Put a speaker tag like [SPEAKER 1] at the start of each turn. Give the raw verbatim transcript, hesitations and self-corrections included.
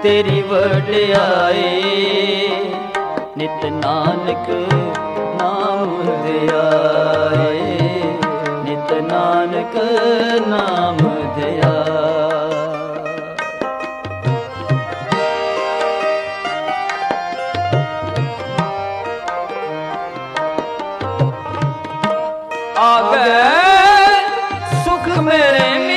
[SPEAKER 1] तेरी वड्याई। नित नानक नाम ध्याए, नित नानक नाम ध्याए। आगे सुख मेरे